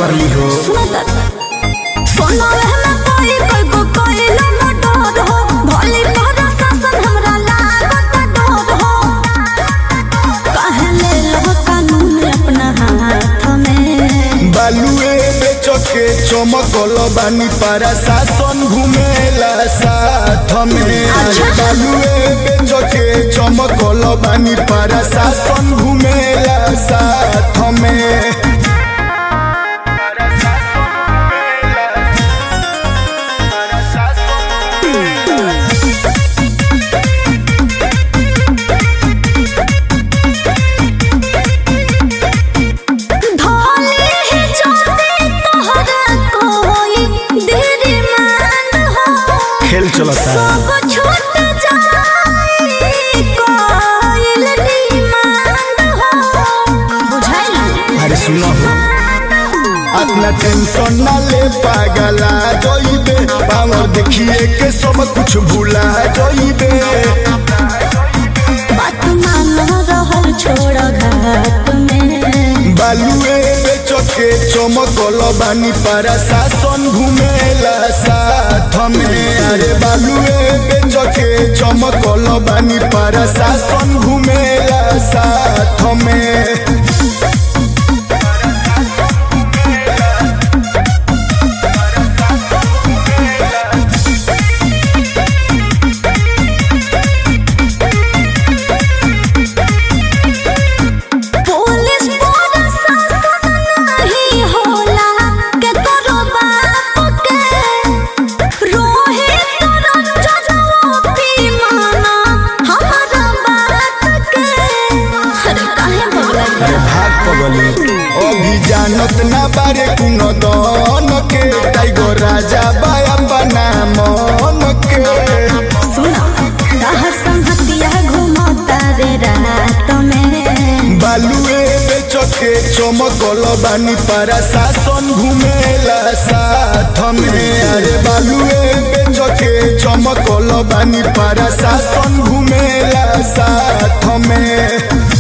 कर ली हो। बालुए बेचो के चमकल बानी पारा शासन घुमेला साथ में। बालुए बेचो के चमकल बानी पारा शासन घुमेला साथ में। खेल चलता अरे सुनो अपना टेंशन ना ले पागला जोइबे पावर देखिए के सब कुछ भूला जोइबे। बात मान रहल छोड़ घाट में। बालुए बेचो के चमकल बानी पारा शासन घुमेला साथ में। अरे बालुए बेचो के चमकल बानी पारा शासन घुमेला साथ में। अभी जानत ना बारे कुन दन के टाइगर राजा बाया बना मन के। सुना तहर संगतिया घुमता रे रात में। बालुए बेचो के चमकल बानी पारा शासन घुमेला साथ में। अरे बालुए बेचो के चमकल बानी पारा शासन घुमेला साथ में।